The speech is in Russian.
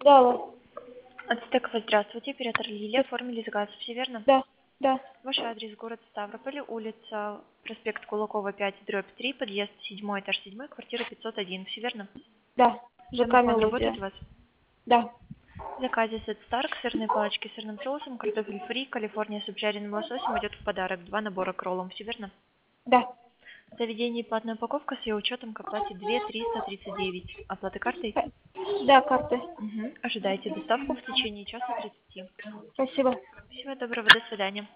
Да, алло. Ацтекова, здравствуйте. Оператор Лилия. Оформили заказ. Все верно? Да, да, Ваш адрес город Ставрополь, улица проспект Кулакова, 5, дробь 3, подъезд 7, этаж 7, квартира 501. Все верно? да. ЖК Домофон работает «Мелодия». у вас? Да. В заказе сет Старк, сырные палочки с сырным соусом, картофель фри, Калифорния с обжаренным лососем идет в подарок. 2 набора к роллам. Все верно? Да. В заведении платная упаковка с ее учетом к оплате 2 339. Оплата картой? Да, карты. Угу. Ожидайте доставку в течение часа 30. Спасибо. Всего доброго, до свидания.